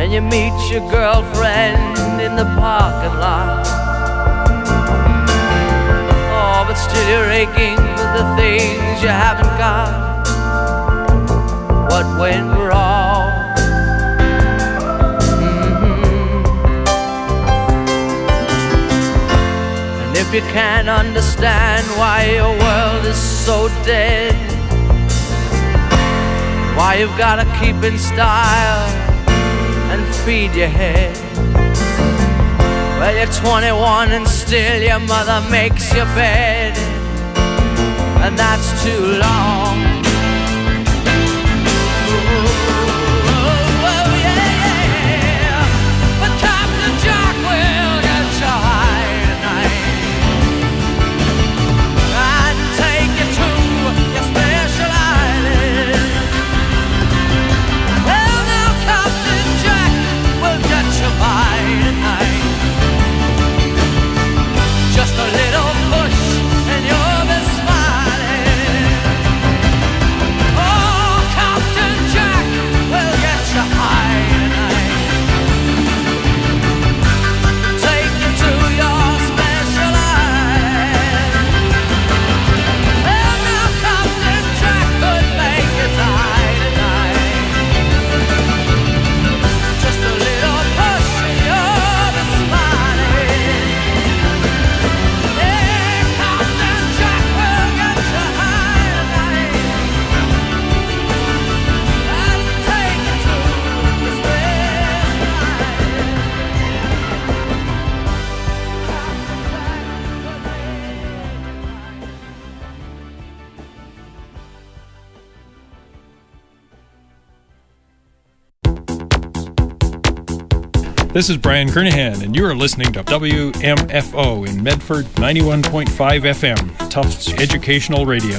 and you meet your girlfriend in the parking lot. Oh, but still you're aching for the things you haven't got. What went wrong? And if you can't understand why your world is so dead, why you've gotta keep in style and feed your head. Well, you're 21 and still your mother makes your bed, and that's too long. Oh, yeah. But Captain Jack will get you high tonight and take you to your special island. Well, now Captain Jack will get you by tonight. Just a little push and you'll be smiling. Oh, Captain Jack will get you high tonight. Take you to your special island. Well, now Captain Jack could make you die tonight. Just a little push and you'll be smiling. This is Brian Kernahan, and you are listening to WMFO in Medford 91.5 FM, Tufts Educational Radio.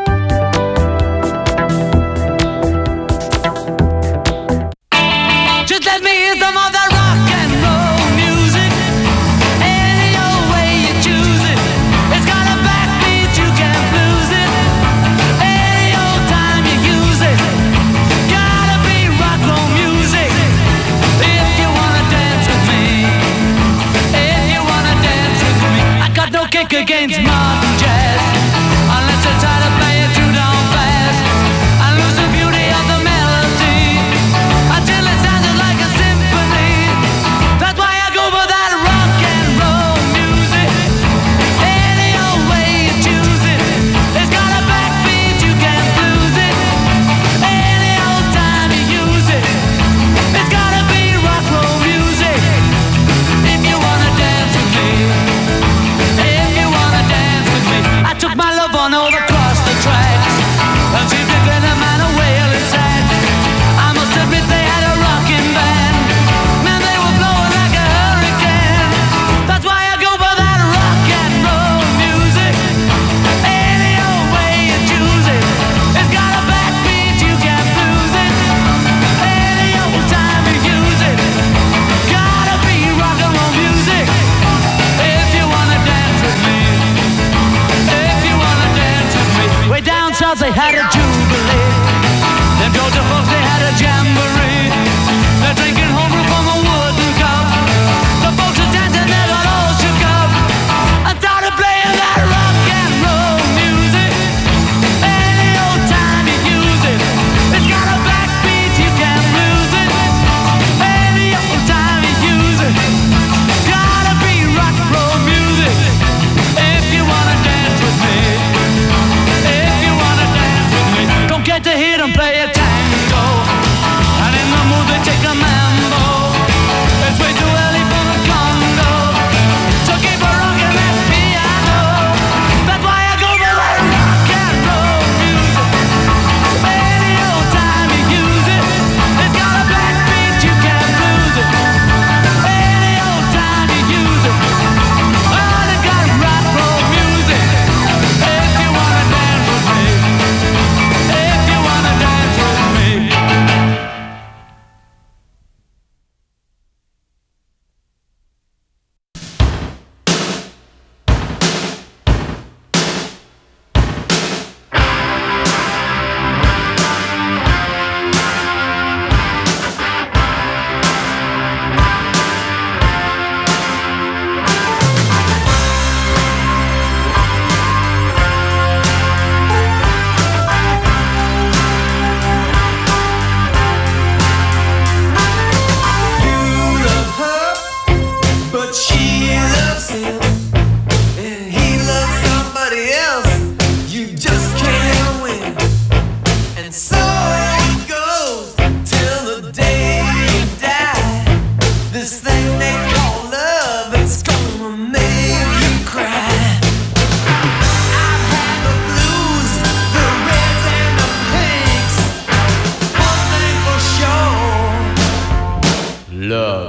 Just let me hear some of that rock and roll music. Any old way you choose it. It's got a backbeat, you can't lose it. Any old time you use it. Gotta be rock and roll music. If you wanna dance with me. If you wanna dance with me. I got no kick against modern jazz, unless you try to play it too darn fast. I lose the beauty of the melody until it sounded like a symphony. That's why I go for that rock and roll music. Any old way you choose it. It's got a backbeat, you can't lose it. Any old time you use it. It's gotta be rock and roll music. If you wanna dance with me. If you wanna dance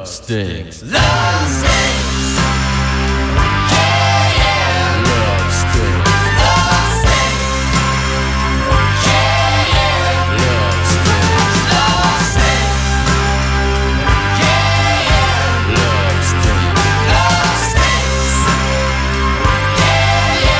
Love stinks. Love stinks. Yeah, yeah. Love stinks. Love stinks. Yeah, yeah. Love stinks. Love stinks. Yeah, yeah. Love stinks. Love stinks. Yeah,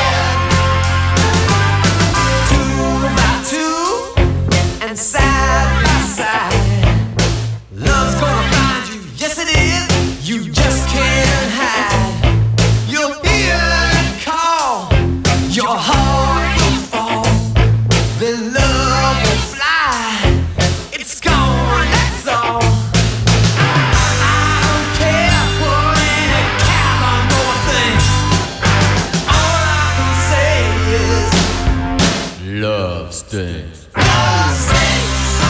yeah. Two by two and side by side. Love's gonna find you, yes it is. You just can't hide. You'll hear it call. Your heart will fall. Then love will fly. It's gone, that's all. I don't care what any cows on more things. All I can say is love stinks. Love stinks.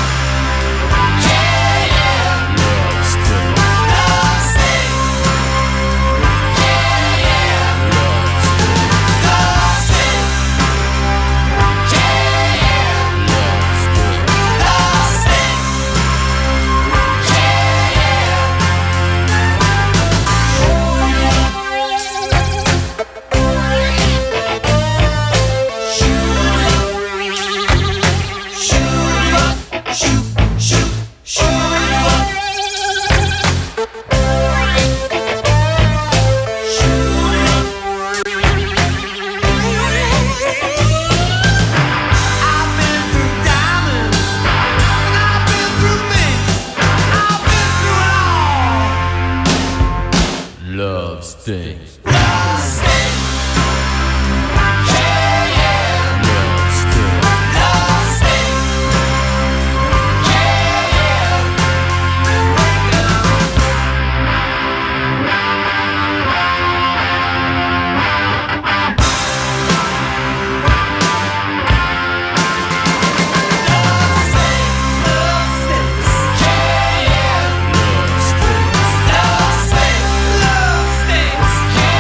Love stinks. Love stinks. Yeah, yeah. Love stinks. Love stinks. Yeah, Love stinks.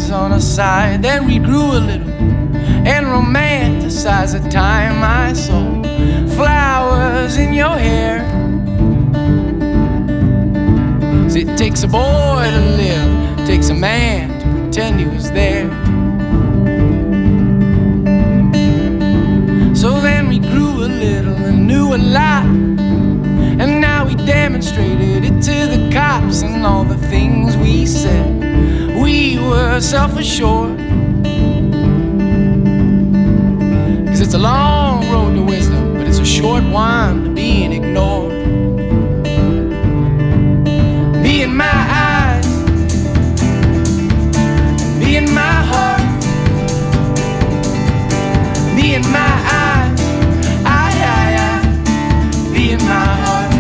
was on our side. Then we grew a little and romanticized the time I saw flowers in your hair. 'Cause it takes a boy to live, it takes a man to pretend he was there. So then we grew a little and knew a lot, and now we demonstrated it to the cops. And all the things we said, we were self-assured. 'Cause it's a long road to wisdom, but it's a short one to being ignored. Me and my eyes, me and my heart, me and my eyes, I, me and my heart.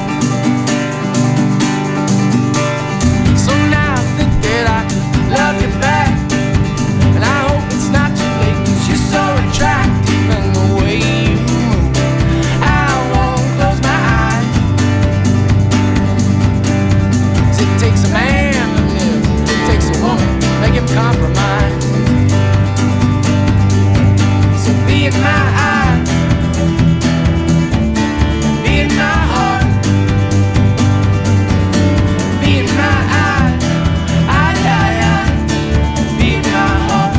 So now I think that I can love you back, and I hope it's not too late, 'cause you're so attractive and the way you move, I won't close my eyes. 'Cause it takes a man to live, it takes a woman, make him compromise. So be in my eyes, be in my heart, be in my eyes, I, be in my heart.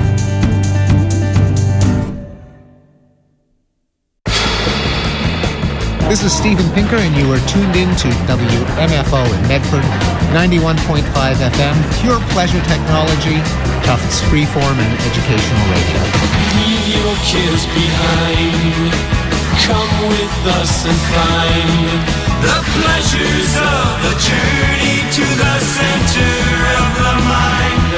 This is Steven Pinker, and you are tuned in to WMFO in Medford, 91.5 FM, pure pleasure technology, Tufts freeform and educational radio. Leave your kids behind. Come with us and find the pleasures of the journey to the center of the mind.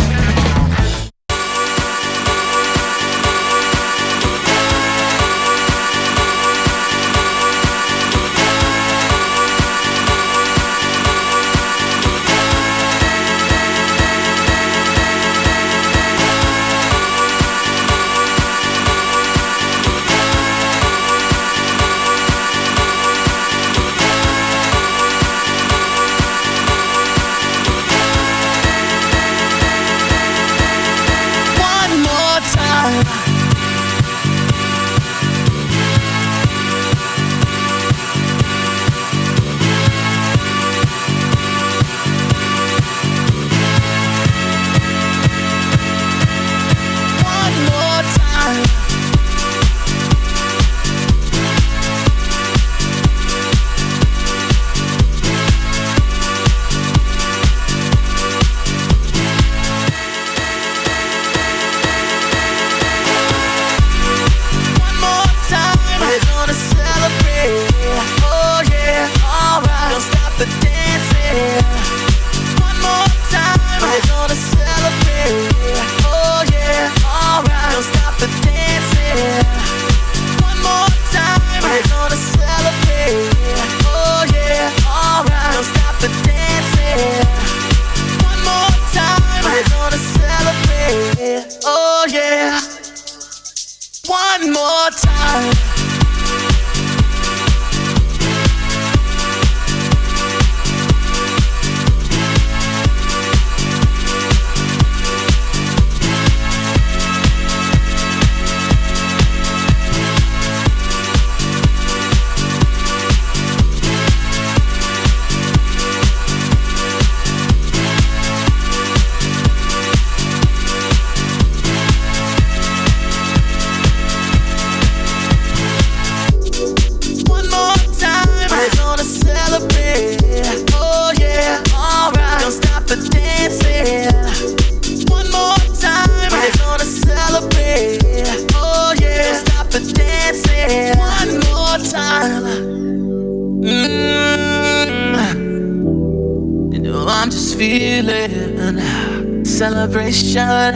Celebration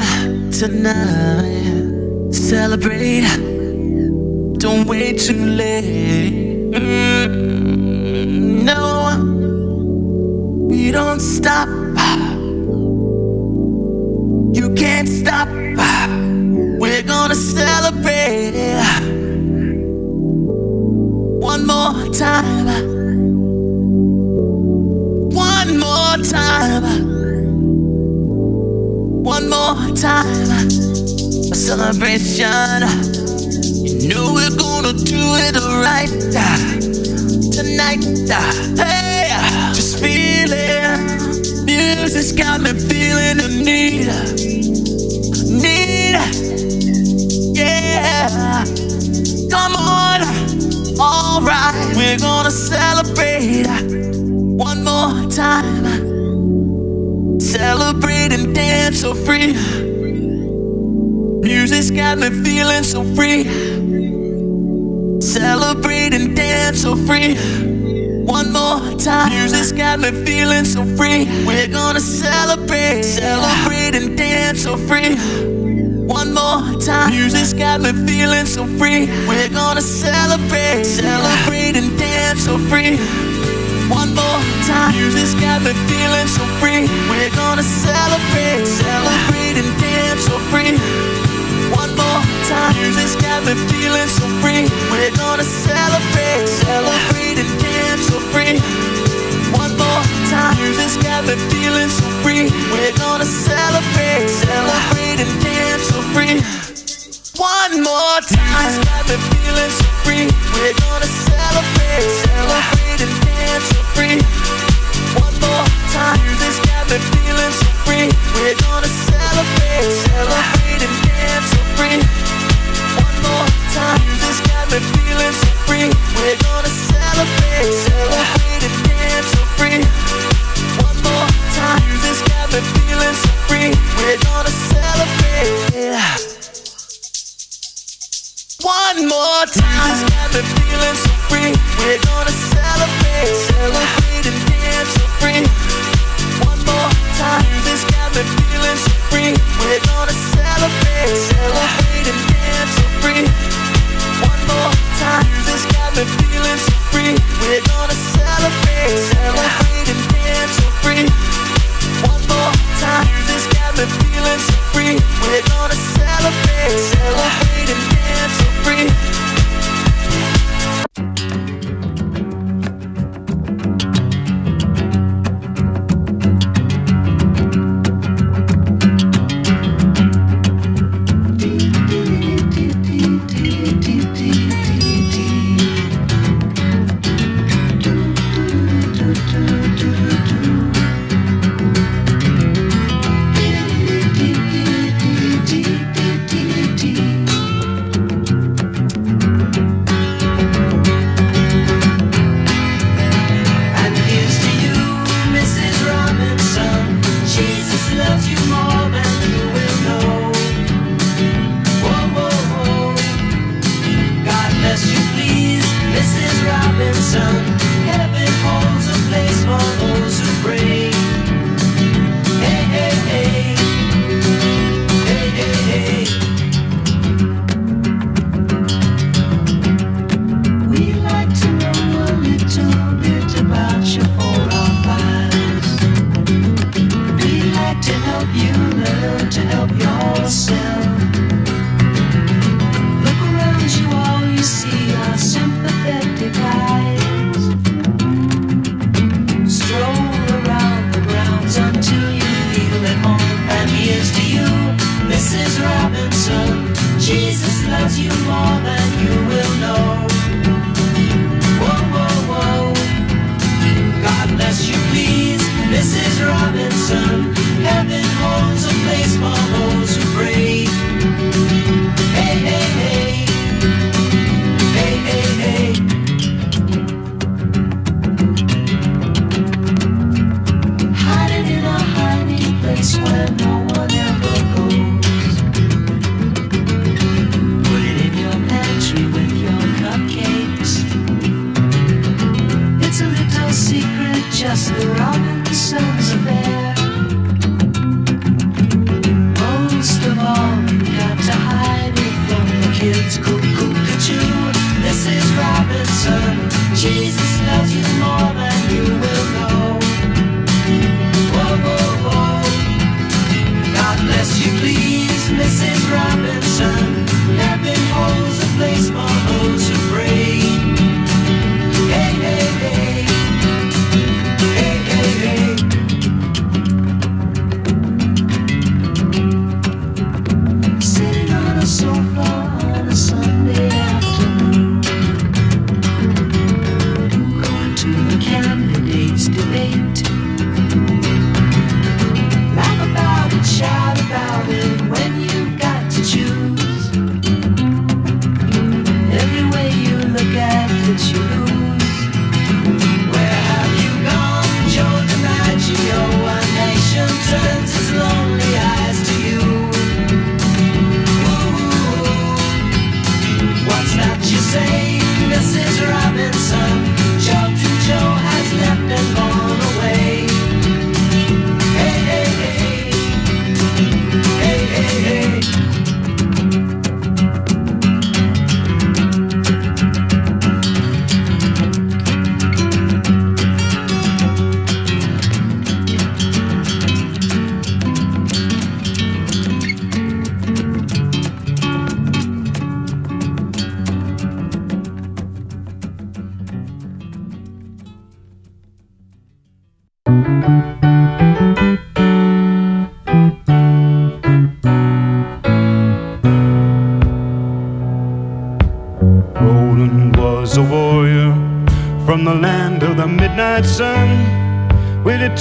tonight. Celebrate. Don't wait too late. No, we don't stop. You can't stop. We're gonna celebrate. One more time. One more time. One more more time, a celebration. You know we're gonna do it right tonight. Hey, just feel it. Music's got me feeling the need. Yeah, come on. Alright, we're gonna celebrate one more time. Celebrate and dance so free. Music's got me feeling so free. Celebrate and dance so free. One more time. Music's got me feeling so free. We're gonna celebrate and dance so free. One more time. Music's got me feeling so free. We're gonna celebrate and dance so free. One more time. Music's got me feeling so free. We're gonna celebrate and dance so free. One more time. Music's got me feeling so free. We're gonna celebrate and dance so free. One more time. Music's got me feeling so free. We're gonna celebrate and dance so free. One more time. Music's got me feeling so free. We're gonna celebrate and dance so free. One more time. Music's got me feeling so free. We're gonna celebrate and dance so free. One more time. Music's got me feeling so free. We're gonna celebrate and dance so free. One more time. Music's got me feeling so free. We're gonna celebrate. One more time. Music's got me feeling so free. We're gonna celebrate and dance so free. One more time. Music's got me feeling so free. We're gonna celebrate and dance so free. One more time. Music's got me feeling so free. We're gonna celebrate and dance so free. One more time. Music's got me feeling so free. We're gonna celebrate and dance so free. Put it in your pantry.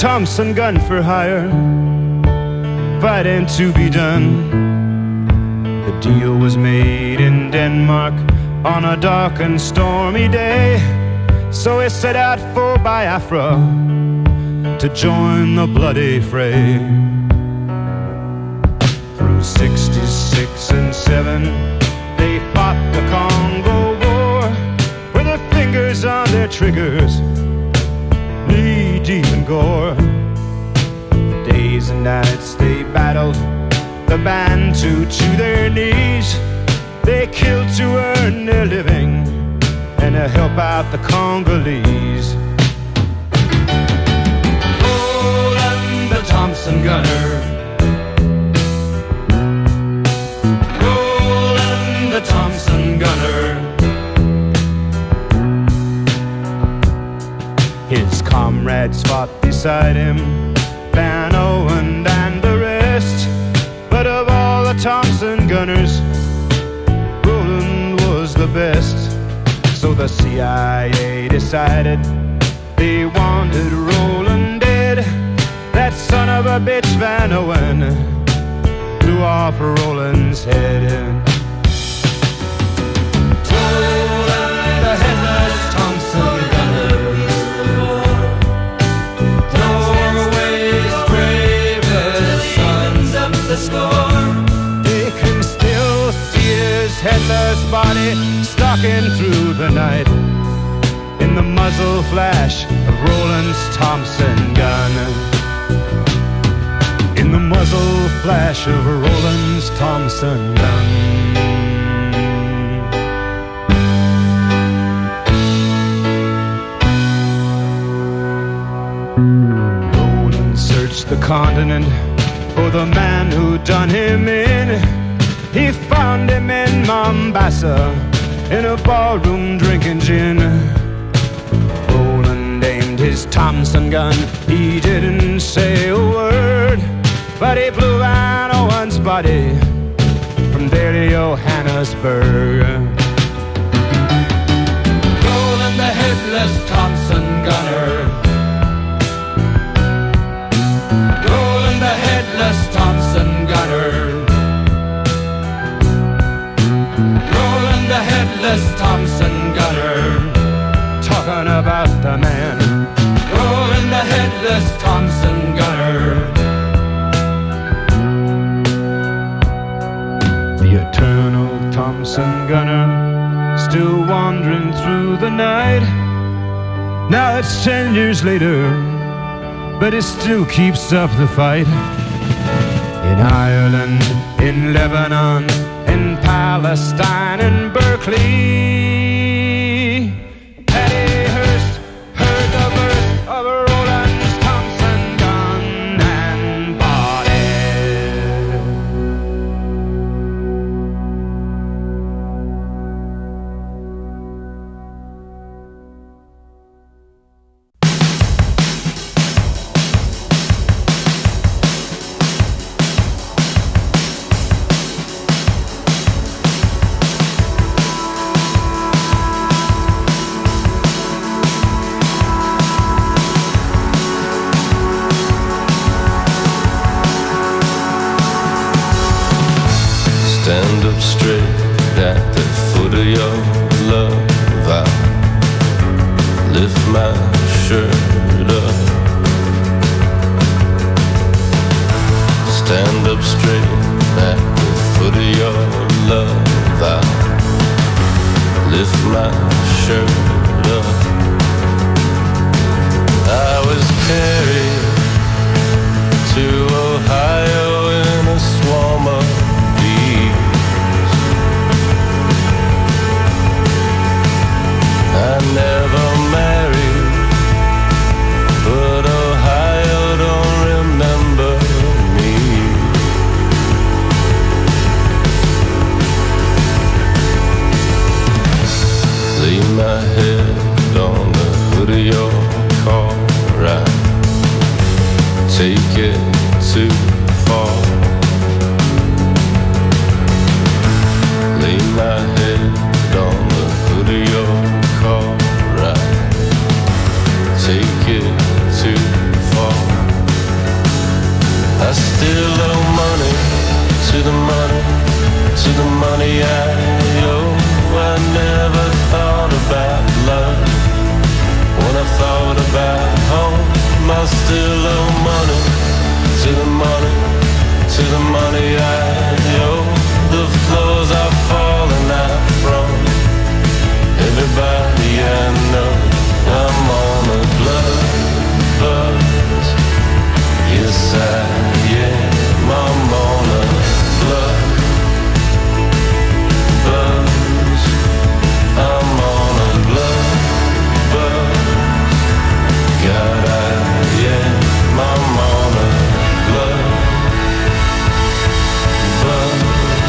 Thompson gun for hire, fighting to be done. The deal was made in Denmark on a dark and stormy day. So he set out for Biafra to join the bloody fray. Through 66 and 7, they fought the Congo War with their fingers on their triggers, knee deep in gore. Days and nights they battled the Bantu to their knees. They killed to earn their living and to help out the Congolese. Roland the Thompson gunner, Roland the Thompson gunner. His comrades fought beside him, Van Owen and the rest. But of all the Thompson gunners, Roland was the best. So the CIA decided they wanted Roland dead. That son of a bitch Van Owen blew off Roland's head. Roland the headless Thompson gunner, Norway's bravest sons of the score. They can still see his headless body stalking through the night in the muzzle flash of Roland's Thompson gun. In the muzzle flash of Roland's Thompson gun. Roland searched the continent for the man who done him in. He found him in Mombasa in a ballroom drinking gin. Roland aimed his Thompson gun, he didn't say a word, but he blew Van Owen's body from there to Johannesburg. Roland the headless Thompson gunner, Roland the headless Thompson gunner, Roland the headless Thompson gunner. Talking about the man, Roland the headless Thompson gunner. The eternal Thompson gunner, still wandering through the night. Now it's 10 years later, but it still keeps up the fight. In Ireland, in Lebanon, in Palestine, in Berkeley, Patty Hearst heard the birth of Roland's Thompson gun and body. Stand up straight at the foot of your love. I lift my shirt up. Stand up straight at the foot of your love. I lift my shirt up. I was carried to Ohio in a swarm of I never married, but Ohio don't remember me. Lay my head on the hood of your car, right? Take it too far. Lay my head on the hood of your car, right? Take it too far. still owe money to the money, to the money I owe. I never thought about love when I thought about home. I still owe money to the money, to the money I owe. The floors are falling out from everybody I know. I'm on a blood buzz. Yes, I am. I'm on a blood buzz. I'm on a blood buzz. God, I am. I'm on a blood buzz.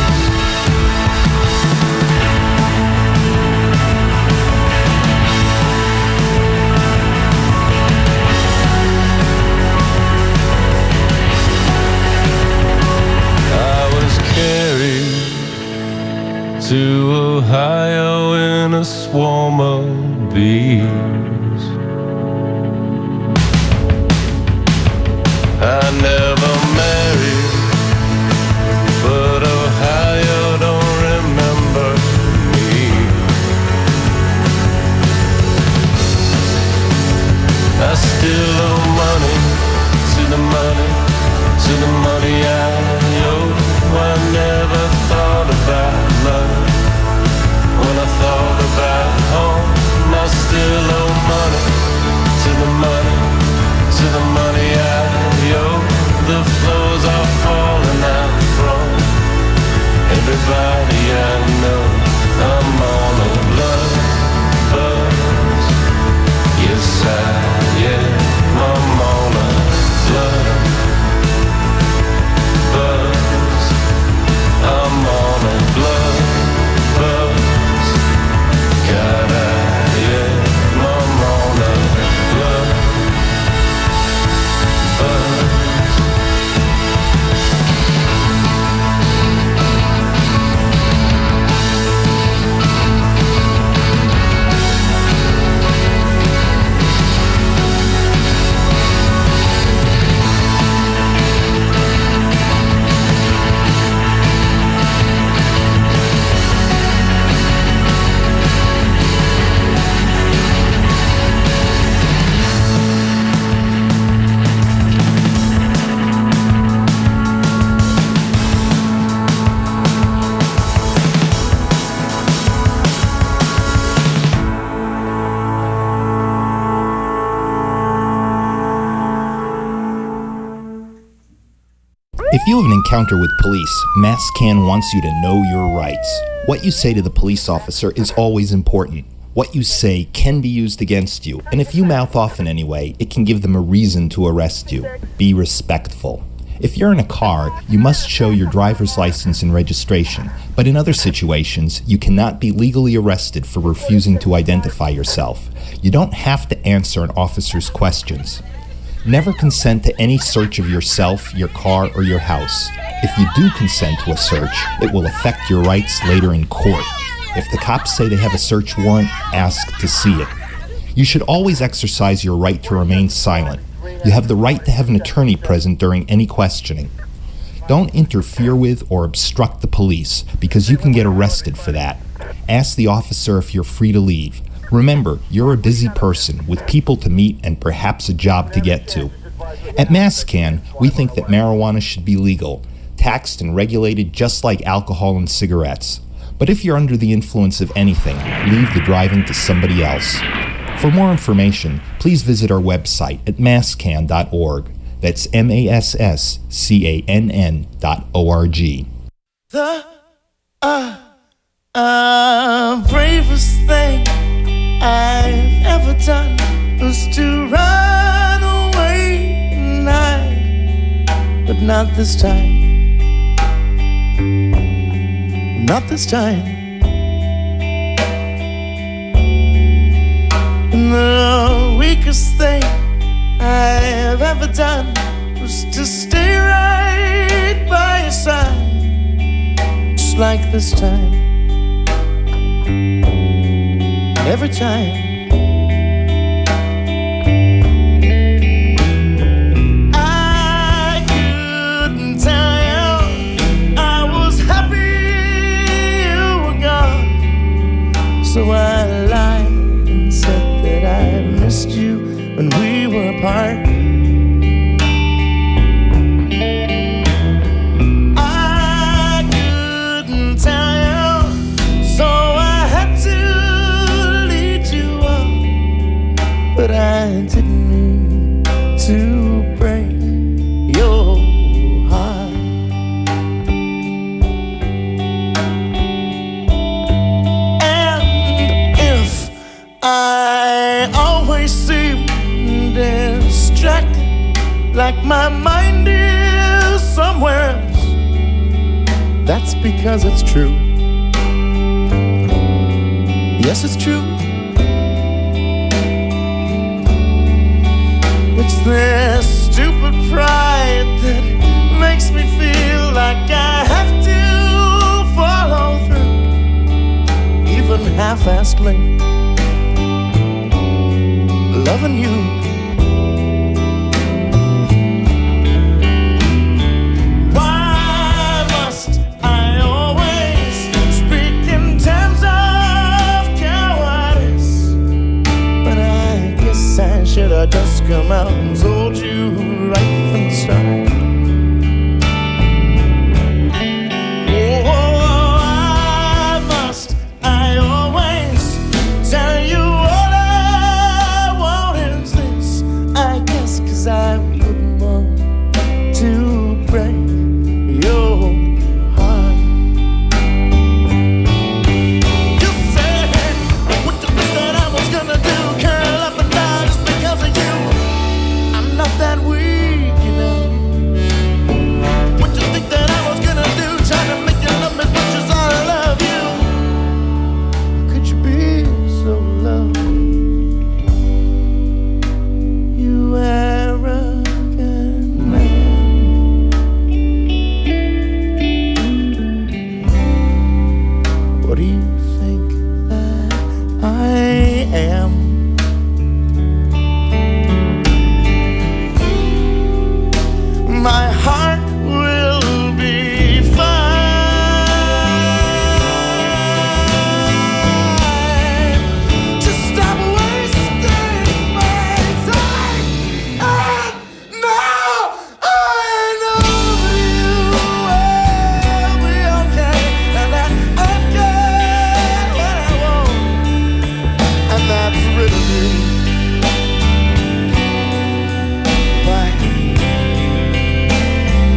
Carried to Ohio in a swarm of bees. I never married, but Ohio don't remember me. I still owe money to the money, to the money I owe. I never thought about love when I thought about home. I still owe money to the money, to the money I owe. The floors are falling out from everybody I know. I'm on a blood buzz. Yes, I am. I'm on a blood buzz. I'm on a blood buzz. God, I am. I'm on a blood buzz. If you have an encounter with police, MassCan wants you to know your rights. What you say to the police officer is always important. What you say can be used against you, and if you mouth off in any way, it can give them a reason to arrest you. Be respectful. If you're in a car, you must show your driver's license and registration, but in other situations, you cannot be legally arrested for refusing to identify yourself. You don't have to answer an officer's questions. Never consent to any search of yourself, your car, or your house. If you do consent to a search, it will affect your rights later in court. If the cops say they have a search warrant, ask to see it. You should always exercise your right to remain silent. You have the right to have an attorney present during any questioning. Don't interfere with or obstruct the police, because you can get arrested for that. Ask the officer if you're free to leave. Remember, you're a busy person with people to meet and perhaps a job to get to. At MassCan, we think that marijuana should be legal, taxed and regulated just like alcohol and cigarettes. But if you're under the influence of anything, leave the driving to somebody else. For more information, please visit our website at masscan.org. That's MassCann.org. The bravest thing I've ever done was to run away and hide, but not this time. Not this time. And the weakest thing I've ever done was to stay right by your side, just like this time. Every time I find you somewhere else. That's because it's true. Yes, it's true. It's this stupid pride that makes me feel like I have to follow through, even half-assedly, loving you. Why must I always speak in terms of cowardice? But I guess I should have just come out and told you right from the start. I wouldn't want to break your heart. You said, what you think that I was gonna do? Curl up and die just because of you? I'm not that weak, you know. What you think that I was gonna do? Trying to make you love me as much as I love you? How could you be so low? You arrogant man. What do you think that I am? My heart will be fine. Just stop wasting my time. Now I know you will be okay, and that I've got what I want, and that's rid of you. Why?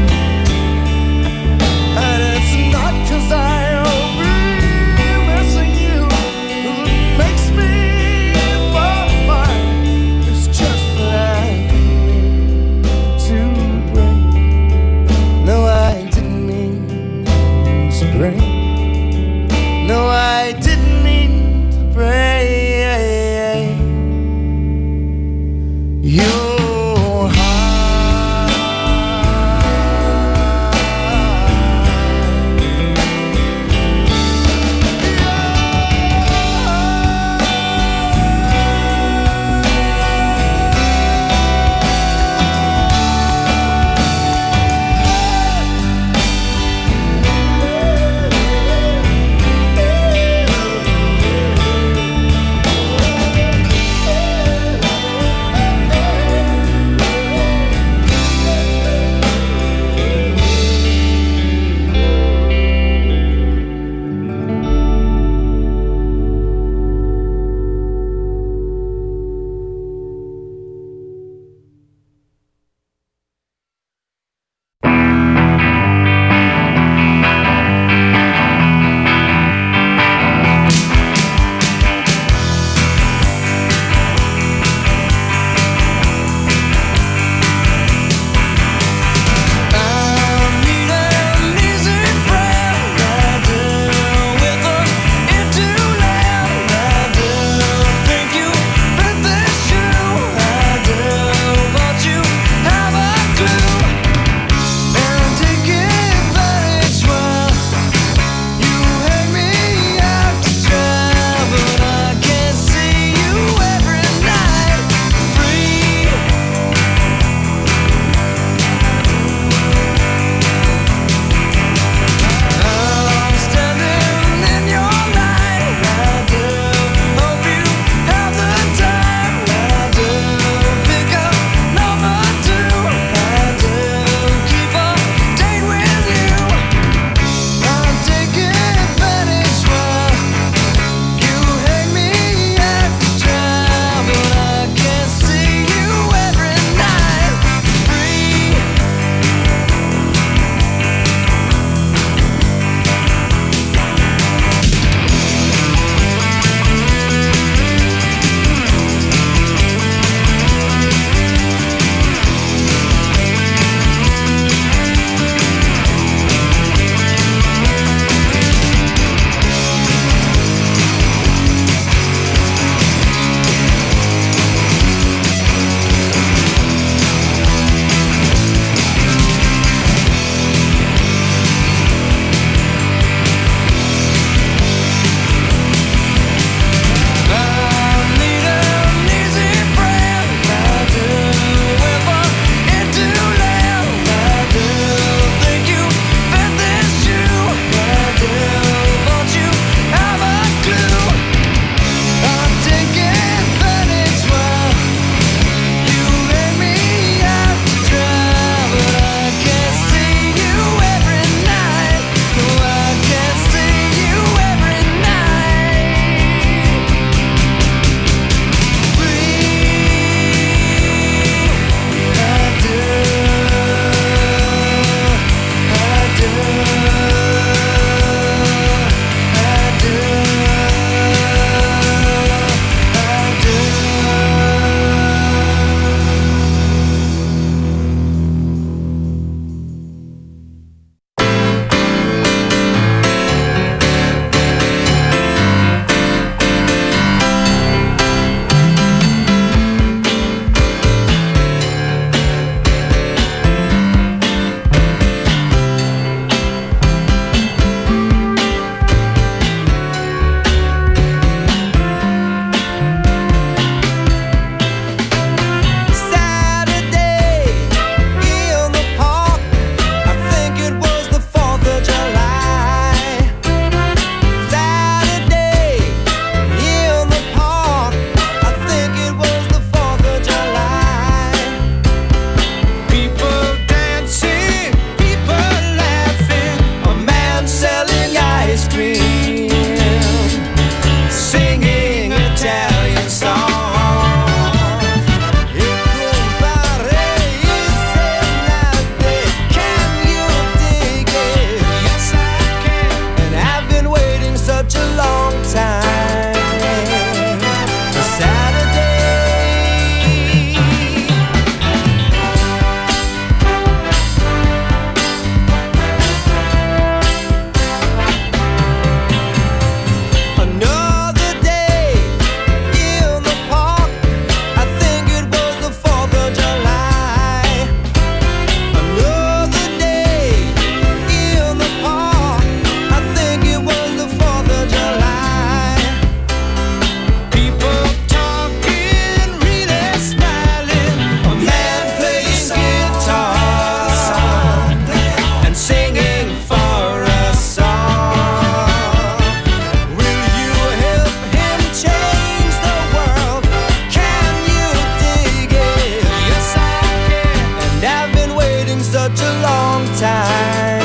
a long time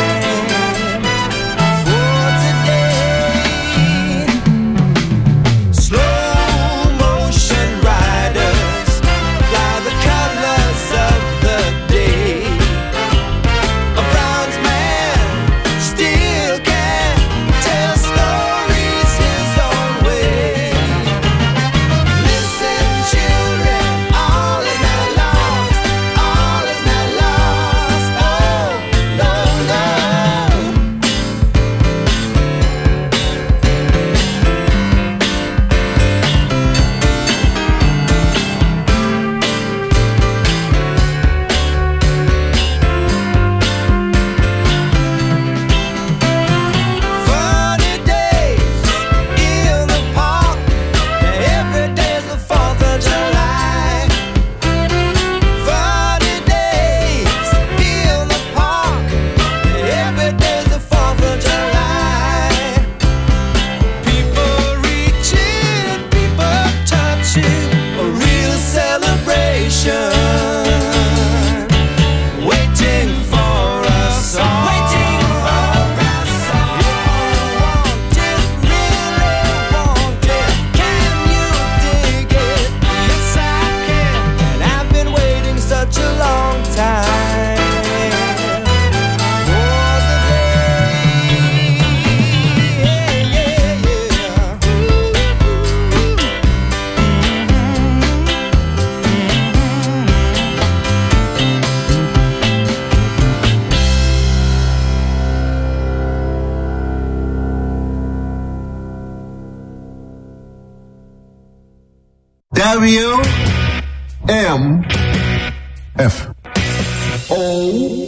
for today. Slow motion riders fly the colors of the day. A bronze man still can tell stories his own way. Listen, children, all is not lost, all is not lost. Oh, no, no. Funny days in the park. Every day's the 4th of July. Funny days in the park. Every day's the 4th of July. People reaching, people touching, a real celebration. Waiting for us all. Waiting for us all. If you want it, really want it, can you dig it? Yes, I can. And I've been waiting such a long time for the day. Yeah, yeah, yeah. WMFO.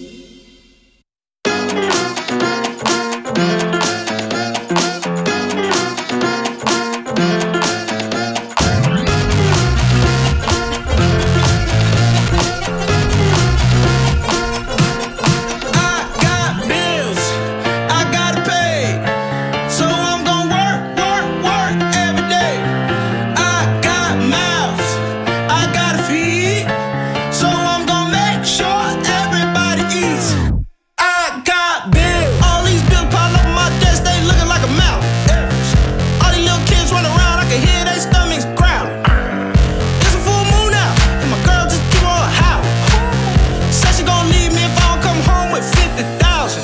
I got bills I gotta pay, so I'm gonna work every day. I got mouths I gotta feed, so I'm gonna make sure everybody eats. I got bills, all these bills pile up on my desk, they looking like a mountain. All these little kids running around, I can hear their stomachs growl. It's a full moon out, and my girl just keep on howling. Said she gon' leave me if I don't come home with 50,000.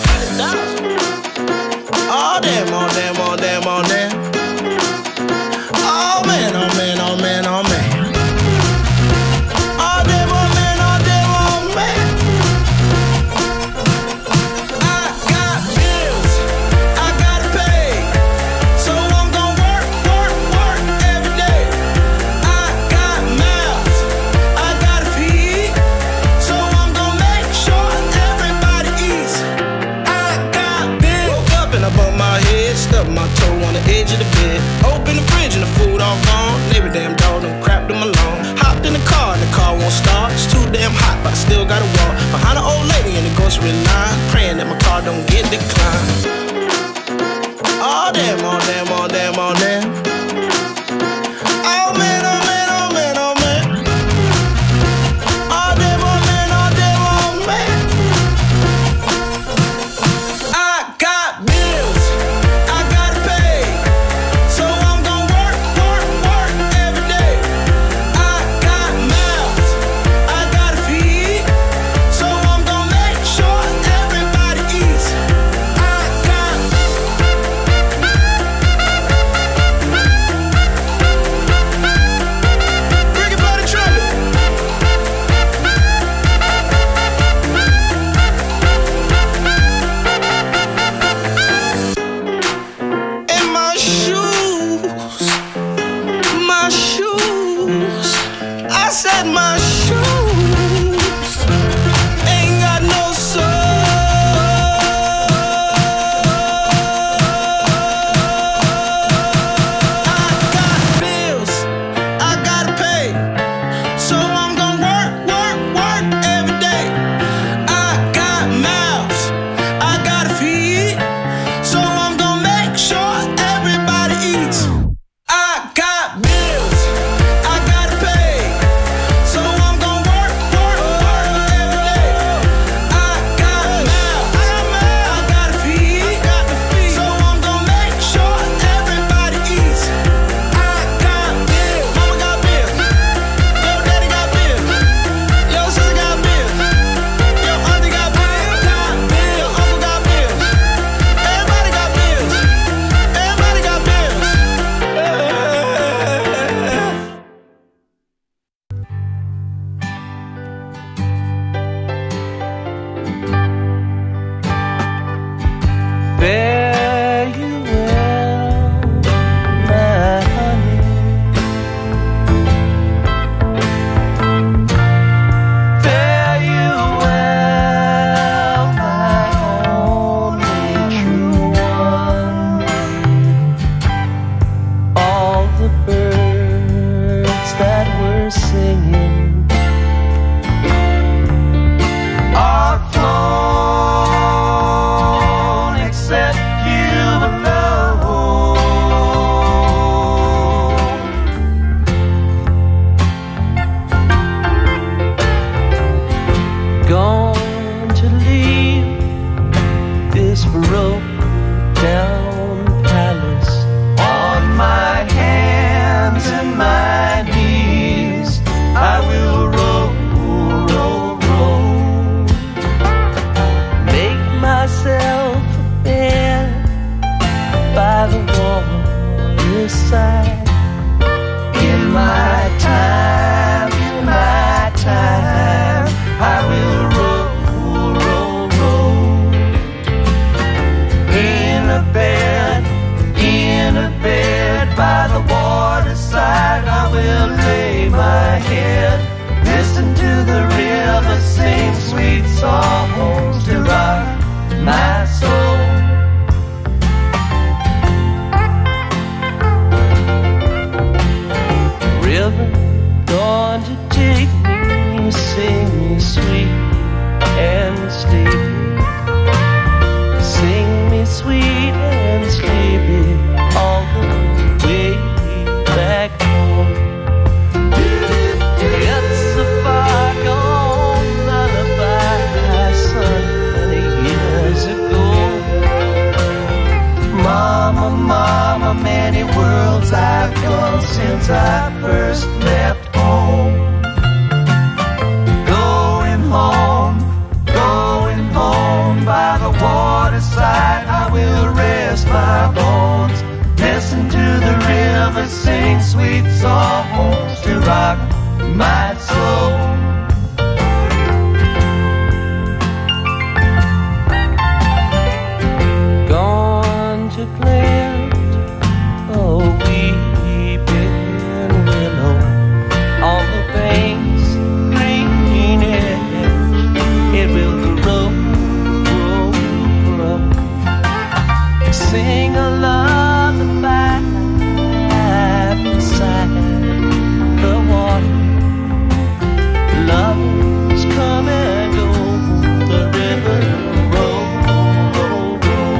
Oh damn, oh damn, oh damn, oh damn. Oh man, oh man, oh man, oh man. Oh damn, oh man, oh damn, oh man. I got bills I gotta pay, so I'm gonna work every day. I got mouths I gotta feed, so I'm gonna make sure everybody eats. I got bills. Woke up and I bumped my head, stubbed my toe on the edge of the bed. Open the fridge and the food all gone. Neighbor damn dog done crapped them alone. Hopped in the car and the car won't start. It's too damn hot, but I still gotta walk behind an old lady in the grocery line, praying that my car don't get declined. Oh damn, oh damn, oh damn, oh damn. Oh man, oh man, oh man, oh man. Oh damn, oh man, oh damn, oh man. I got bills I gotta pay, so I'm gonna work every day. I got mouths I gotta feed, so I'm gonna make sure everybody eats. I my soul. River, going to take me, sing me sweet and sleepy. Sing me sweet and sleepy all the way back home. It's a far gone lullaby sung many years ago. Mama, mama, many worlds I've gone since I first left home. Going home, going home by the waterside, I will rest my bones. Listen to the river sing sweet songs to rock my soul. Gone to plant a weeping willow on the bank's green edge. It will grow, grow, grow. Sing a lullaby beside the water. Lovers come and go, the river roll, roll, roll.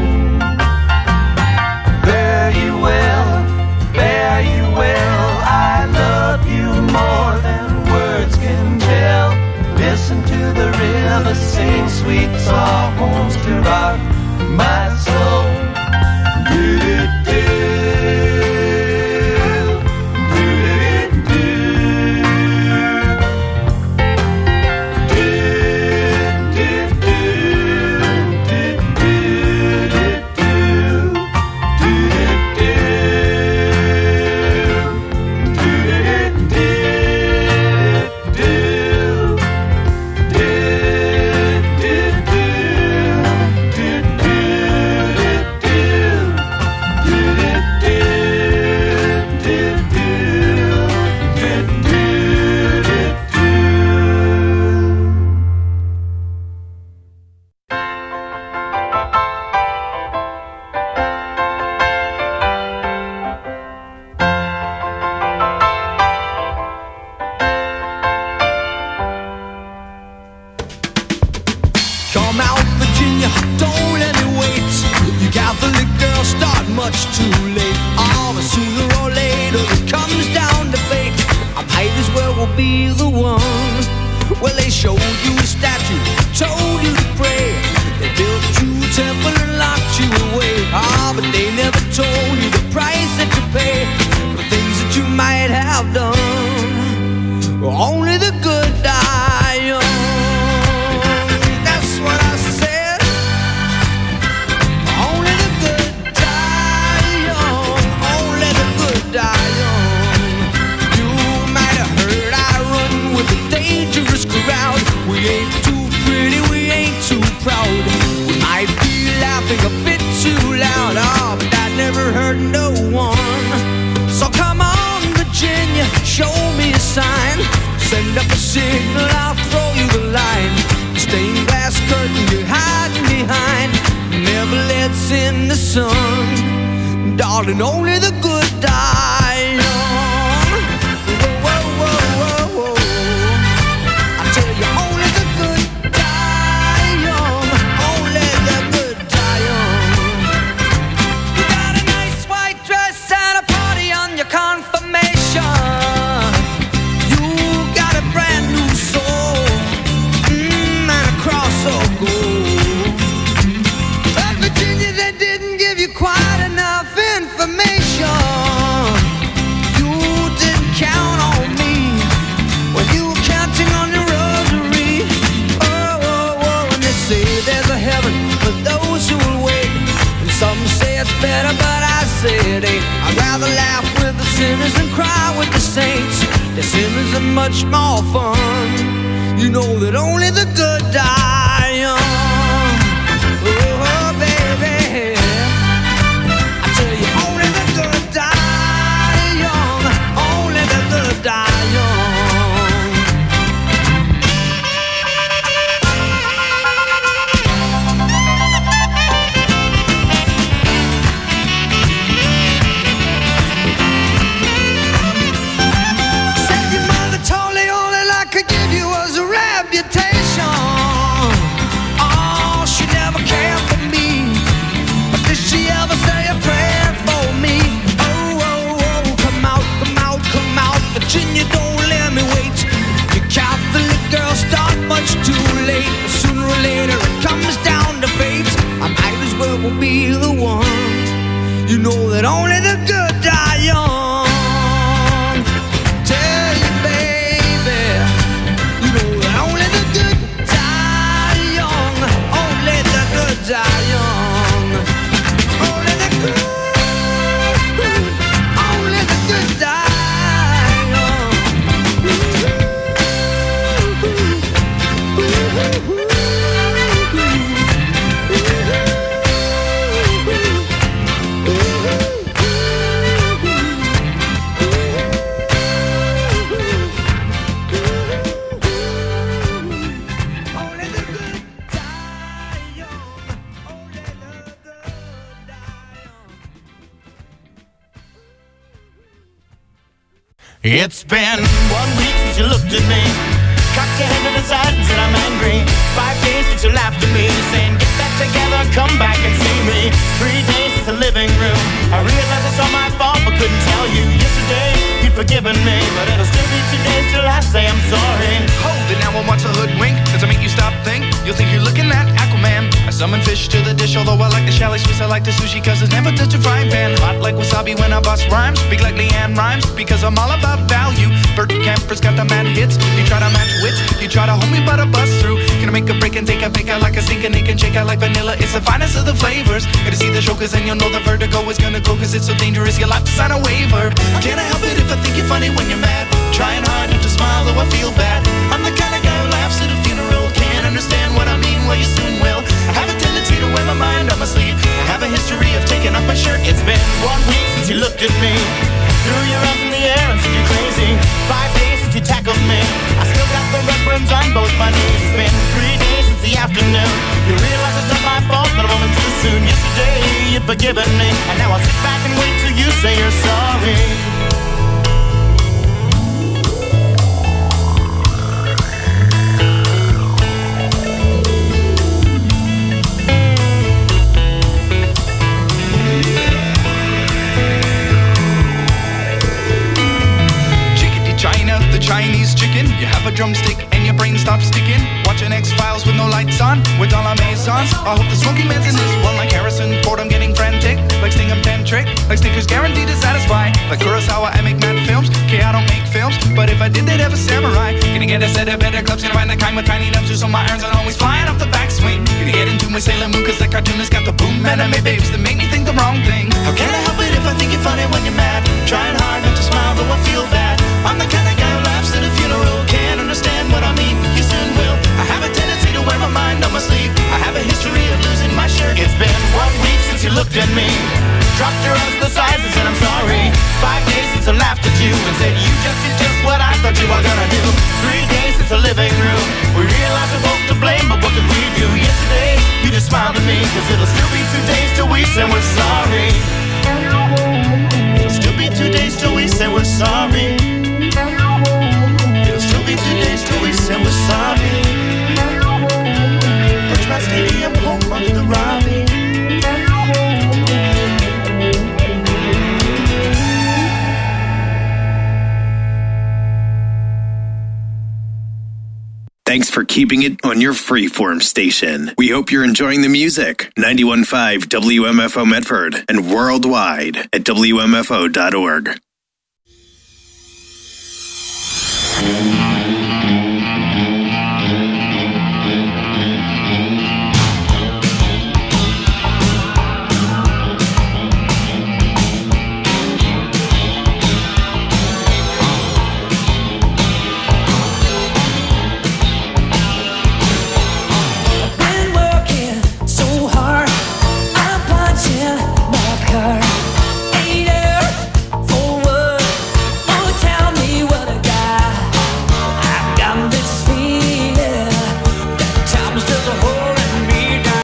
Fare you well, fare you well. I love you more than words can tell. Listen to the river sing sweet songs to rock my soul. Come out, Virginia, don't let it wait. You Catholic girls start much too late. Oh, but sooner or later it comes down to fate. I might as well be the one. Well, they showed you a statue, told you to pray. They built you a temple and locked you away. Ah, but they never told you the price that you pay for things that you might have done. Only the good die young. That's what I said. Only the good die young. Only the good die young. You might have heard I run with a dangerous crowd. We ain't too pretty, we ain't too proud. We might be laughing a bit too loud. Oh, but that never hurt no one. So come on, Virginia, show me a sign. Send up a signal, I'll throw you the line. Stained glass curtain you're hiding behind never lets in the sun. Darling, only the good die young. Whoa, whoa, whoa, whoa, whoa. I tell you, only the good die young. Only the good die young. You got a nice white dress and a party on your confirmation. You got a brand new soul, and a cross of gold. But Virginia, they didn't give you quite enough information. You didn't count on me when you were counting on your rosary. Oh, oh, oh, and they say there's a heaven for those who will wait. And some say it's better, but I say it ain't. I'd rather laugh with the sinners than cry with the saints. The sinners are much more fun. You know that only the good die young. Oh, baby, I tell you, only the good die young. Only the good die young. won't be the one. You know that only the good die young. Tell you, baby, you know that only the good die young. Only the good die young. Only the good, only the good die young. It's been 1 week since you looked at me, cocked your head to the side and said I'm angry. 5 days since you laughed at me, saying get back together, come back and see me. 3 days since the living room, I realized it's all my fault but couldn't tell you. Yesterday you'd forgiven me, but it'll still be 2 days till I say I'm sorry. Hold it now, I want to hoodwink. Does it make you stop think? You'll think you're looking at Aquaman. I summon fish to the dish, although I like the chalet Swiss, I like the sushi cause it's never touch a frying pan. Hot like wasabi when I bust rhymes, speak like Leanne Rhymes because I'm all about value. Bert Camper's got the mad hits, you try to match wits, you try to hold me but I bust through. Gonna make a break and take a fake out like a sink and it can shake out like vanilla. It's the finest of the flavors. Gotta see the show cause then you'll know the vertigo is gonna go cause it's so dangerous you'll have to sign a waiver. Can't I help it if I think you're funny when you're mad? Trying hard not to smile though I feel bad. I'm the kind of guy who laughs at a funeral. Can't understand what I mean, well you soon will. I have a tendency to wear my mind on my sleeve. I have a history of taking off my shirt. It's been 1 week since you looked at me, threw your arms in the air and said you're crazy. 5 days since you tackled me, I still got the red burns on both my knees. It's been 3 days since the afternoon, you realize it's not my fault that I'm moving too soon. Yesterday you'd forgiven me, and now I'll sit back and wait till you say you're sorry. Chinese chicken, you have a drumstick and your brain stops sticking. Watching X-Files with no lights on, with all our maisons. I hope the smoking man's in this one like Harrison Ford. I'm getting frantic, like Sting I'm tantric, like Snickers guaranteed to satisfy. Like Kurosawa, I make mad films. Okay, I don't make films, but if I did, they'd have a samurai. Gonna get a set of better clubs, gonna find the kind with tiny nubs, so my irons are always flying off the backswing. Gonna get into my Sailor Moon, cause that cartoonist got the boom anime babes that make me think the wrong thing. How can I help it if I think you're funny when you're mad? Trying hard not to smile, though I feel bad. I'm the kind of guy who laughs at a funeral. Can't understand what I mean, you soon will. I have a tendency to wear my mind on my sleeve. I have a history of losing my shirt. It's been 1 week since you looked at me, dropped your arms to the sides and said I'm sorry. 5 days since I laughed at you and said you just did just what I thought you were gonna do. 3 days since the living room, we realized we're both to blame, but what could we do? Yesterday, you just smiled at me, cause it'll still be 2 days till we say we're sorry. It'll still be 2 days till we say we're sorry. It'll still be 2 days till we say we're sorry. Birchmount Stadium, home of the Robbie. Thanks for keeping it on your freeform station. We hope you're enjoying the music. 91.5 WMFO Medford and worldwide at WMFO.org.